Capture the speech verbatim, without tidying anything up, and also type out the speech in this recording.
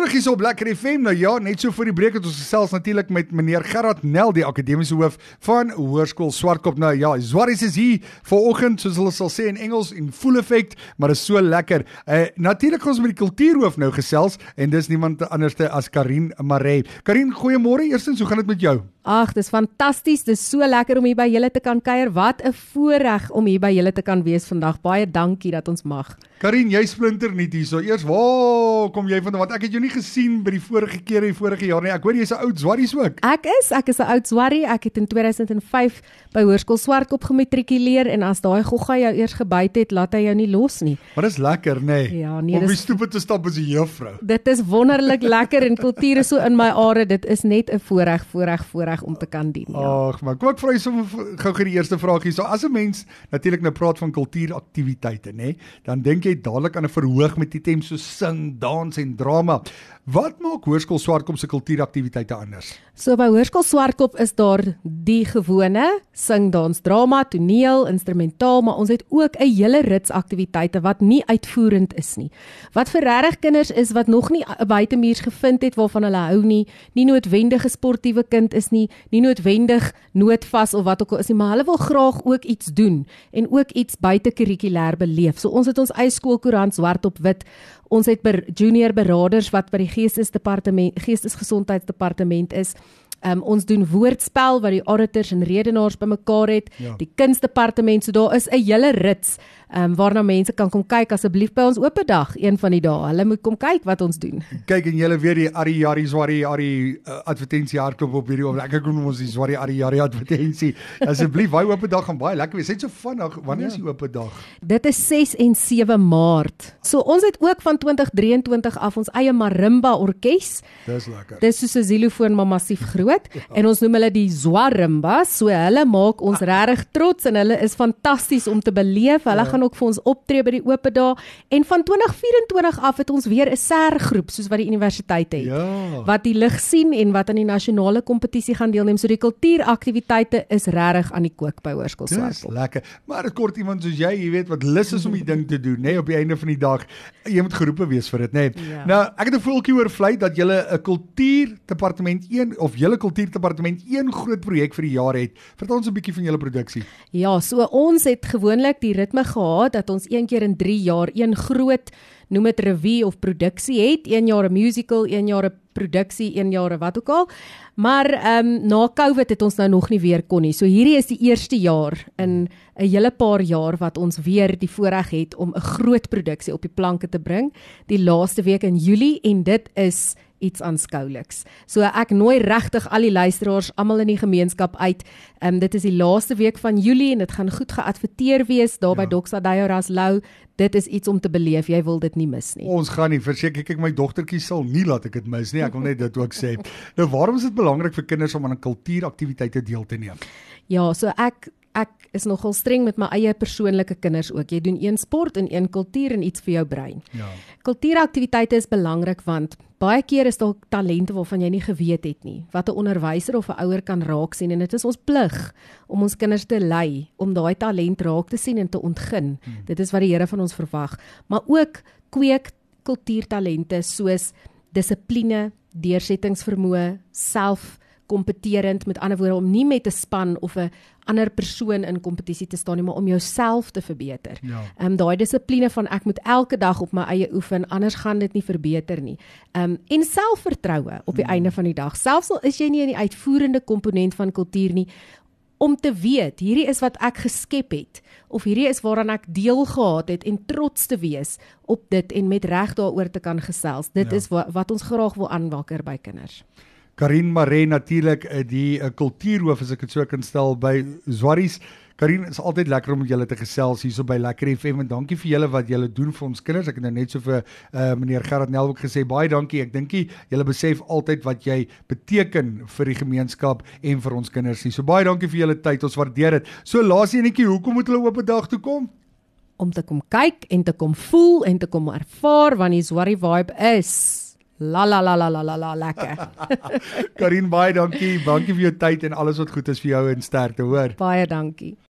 terug hier so op Lekker F M. Nou ja, net so voor die breek het ons gesels natuurlik met meneer Gerard Nel, die akademiese hoof van Hoërskool Swartkop. Nou ja, Zwaries is hier vanoggend, soos hulle sal sê in Engels, in full effect, maar is so lekker. Uh, natuurlik gaan ons met die kultuurhoof nou gesels, en dis niemand anders as Karin Maree. Karin, goeiemôre. Eerstens, hoe gaan dit met jou? Ag, dis fantasties, dis so lekker om hier by julle te kan kuier. Wat 'n voorreg om hier by julle te kan wees vandag. Baie dankie dat ons mag. Karin, jy splinter nie hierso. Eers, waar kom jy vandaan? Want ek het jou nie gesien by die vorige keer, die vorige jaar nie. Ek hoor jy's 'n oud Zwaries ook. Ek is, ek is 'n oud Zwarie. Ek het in tweeduisend vyf by Hoërskool Swartkop gematrikuleer en as daai gogga jou eers gebyt het, laat hy jou nie los nie. Maar dis lekker, nê? Nee. Ja, nee, om dis, die stoep te stap as 'n juffrou. Dit is wonderlik lekker en kultuur is so in my are. Dit is net 'n voorreg, voorreg, voorreg om te kan dien. Ja. Ag, maar kom ek vra jy sommer gou gou die eerste vraag hier. So as 'n mens natuurlik nou praat van kultuuraktiwiteite, nê, dan dink jy dadelik aan 'n verhoog met items so sing, dans en drama. Wat maak Hoërskool Swartkop se kultuuraktiwiteite anders? So by Hoërskool Swartkop is daar die gewone sing, dans, drama, toneel, instrumentaal, maar ons het ook 'n hele rits aktiwiteite wat nie uitvoerend is nie. Wat vir regtig kinders is wat nog nie 'n buitemuurs gevind het waarvan hulle hou nie, nie noodwendig 'n sportiewe kind is nie, nie noodwendig noodvas of wat ook al is nie, maar hulle wil graag ook iets doen en ook iets buite kurrikulêr beleef. So ons het ons eie skoolkoerant swart op wit. Ons het ber, junior beraders wat by die geestesdepartement, geestesgesondheidsdepartement is. Um, ons doen woordspel wat die auditors en redenaars bymekaar het, ja. Die kunsdepartement, so daar is 'n hele rits um, waarna mense kan kom kyk asseblief by ons oop dag, een van die dae. Hulle moet kom kyk wat ons doen. Kyk en julle weer die Ari Jari Zwarie Ari uh, advertensie hardloop op hierdie oomblik. Ek kom ons die Zwarie Ari Jari advertensie. Asseblief, daai oop dag gaan baie lekker wees. Dit is so vinnig. Wanneer ja. is die oop dag? Dit is ses en sewe Maart. So ons het ook van twintig drieëntwintig af ons eie marimba orkes. Dis lekker. Dis soos 'n xylofoon maar massief groot. Ja. En ons noem hulle die Zwarimbas, so hulle maak ons ah. regtig trots en hulle is fantasties om te beleef. Hulle ja. gaan ook vir ons optree by die oop dae en van twintig vyf-en-twintig af het ons weer 'n sergroep soos wat die universiteit het. Ja. Wat die lig sien en wat aan die nasionale kompetisie gaan deelneem. So die kultuuraktiwiteite is regtig aan die kook by Hoërskool Swartkop. Dis lekker. Maar dit kort iemand soos jy, jy weet wat lus is om die ding te doen, nê, nee, op die einde van die dag. Jy moet geroepe wees vir dit, nê. Nee. Ja. Nou, ek het 'n voeltjie oor vlei dat julle 'n kultuurdepartement een of julle kultuurdepartement een groot projek vir die jaar het. Vertel ons 'n bietjie van julle produksie. Ja, so ons het gewoonlik die ritme gehad dat ons een keer in drie jaar een groot, noem dit revue of produksie het. Een jaar 'n musical, een jaar 'n produksie, een jaar wat ook al. Maar um, na COVID het ons nou nog nie weer kon nie. So hierdie is die eerste jaar in 'n hele paar jaar wat ons weer die voorreg het om 'n groot produksie op die planke te bring. Die laaste week in Julie en dit is iets aanskouliks. So ek nooi regtig al die luisteraars, almal in die gemeenskap uit. Um, dit is die laaste week van Julie en dit gaan goed geadverteer wees daar by ja. Doxa Dayoras Lou. Dit is iets om te beleef. Jy wil dit nie mis nie. Ons gaan nie, verseker kyk my dogtertjie sal nie laat ek dit mis nie. Ek wil net dit ook sê. Nou waarom is dit belangrik vir kinders om aan 'n kultuuraktiwiteite deel te neem? Ja, so ek Ek is nogal streng met my eie persoonlike kinders ook. Jy doen een sport en een kultuur en iets vir jou brein. Ja. Kultuuraktiwiteite is belangrik want baie keer is daar talente waarvan jy nie geweet het nie. Wat 'n onderwyser of 'n ouer kan raak sien en dit is ons plig om ons kinders te lei om daai talent raak te sien en te ontgin. Hmm. Dit is wat die Here van ons verwag. Maar ook kweek kultuurtalente soos dissipline, deursettingsvermoë, self kompeterend, met ander woorde om nie met 'n span of 'n ander persoon in kompetisie te staan nie, maar om jouself te verbeter. Ja. Um, daai dissipline van ek moet elke dag op my eie oefen, anders gaan dit nie verbeter nie. Um, en selfvertroue op die hmm. einde van die dag. Selfs al is jy nie in die uitvoerende komponent van kultuur nie, om te weet, hierdie is wat ek geskep het, of hierdie is waaraan ek deel gehad het, en trots te wees op dit, en met reg daaroor te kan gesels. Dit ja. is wat, wat ons graag wil aanwakker by kinders. Karin Maree natuurlik, die uh, kultuurhoof, as ek dit so kan stel, by Zwaries. Karin, is altyd lekker om met julle te gesels hierso by Lekker F M, en dankie vir julle wat julle doen vir ons kinders. Ek het nou net so vir uh, meneer Gerard Nel ook gesê, baie dankie. Ek dink julle besef altyd wat jy beteken vir die gemeenskap en vir ons kinders. So baie dankie vir julle tyd, ons waardeer dit. So laaste enetjie, hoekom moet hulle op 'n dag toe kom? Om te kom kyk en te kom voel en te kom ervaar wat die Zwarie vibe is. La la la la la la la lekker. Karin, baie dankie. Dankie vir jou tyd en alles wat goed is vir jou en sterkte, hoor. Baie dankie.